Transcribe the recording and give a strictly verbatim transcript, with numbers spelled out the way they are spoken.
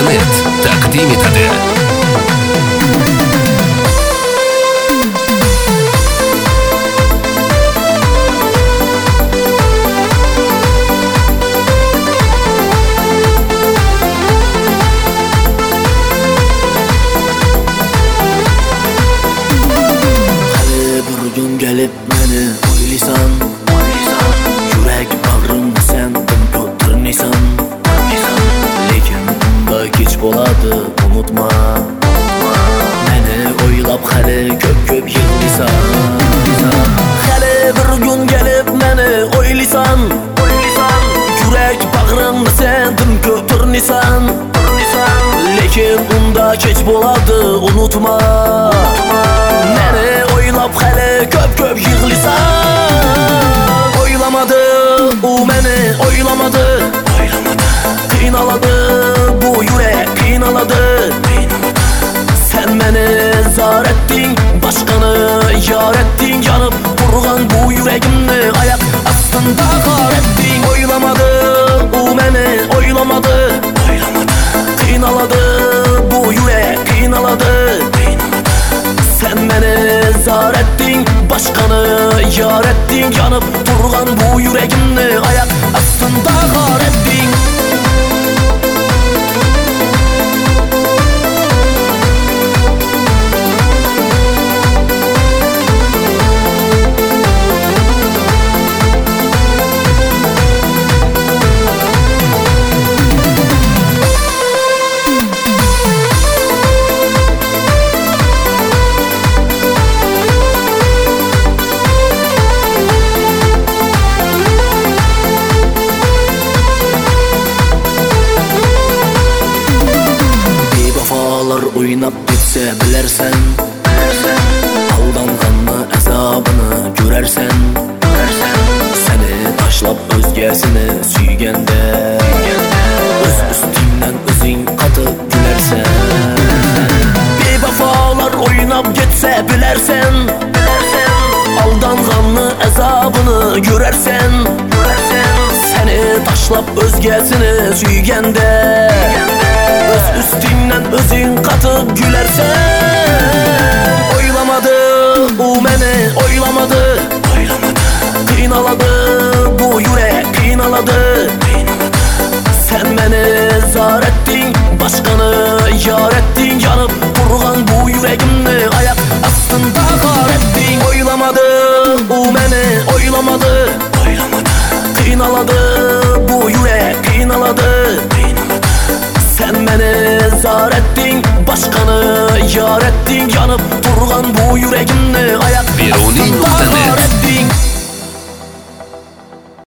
nokta net taqdim etadi. Gelip meni oylaysan, oylaysan, yürek bağrımda sen dım nisan, lekin unda geç bo'ladi, unutma, meni oylab hali köp köp yig'laysan. Hali bir gün gelip meni oylaysan, oylaysan, yürek bağrımda sen dım nisan, lekin unda geç bo'ladi, unutma, meni oylab hali köp köp yig'laysan. Oylamadı, u meni oylamadı, oylamadı. Qiynaladı, bu yürek qiynaladı. Sen meni zar ettin, başqani yar ettin, yanıp turgan bu yüreğimni ayak astında qar ettin. Oylamadı, u meni oylamadı, oylamadı. Qiynaladı, bu yürek qiynaladı. Sen meni zar ettin, başqani yar ettin, yanıp turgan bu yüreğimni ayak astında qar ettin. Oynap gitse bilersen, bilersen, aldanganını azabını görersen, görersen, seni taşlap özgesini süygende, öz üstünden özün katıp gülersen. Bevafalar oynap gitse bilersen, bilersen, aldanganını azabını görersen, görersen, seni taşlap özgesini süygende, öz üstünden özün katıp gülersen. Oylamadı, u meni oylamadı, oylamadı. Qiynaladı, bu yürek qiynaladı. Sen meni zar ettin, başqani yar ettin, yanıp turgan bu yüreğimni ayak astında qar ettin. Oylamadı, u meni oylamadı, oylamadı. Qiynaladı, bu yürek qiynaladı. Sen meni zar ettin, başqani yar ettin, yanıp turgan bu yüreğimni ayak Biruni nokta net.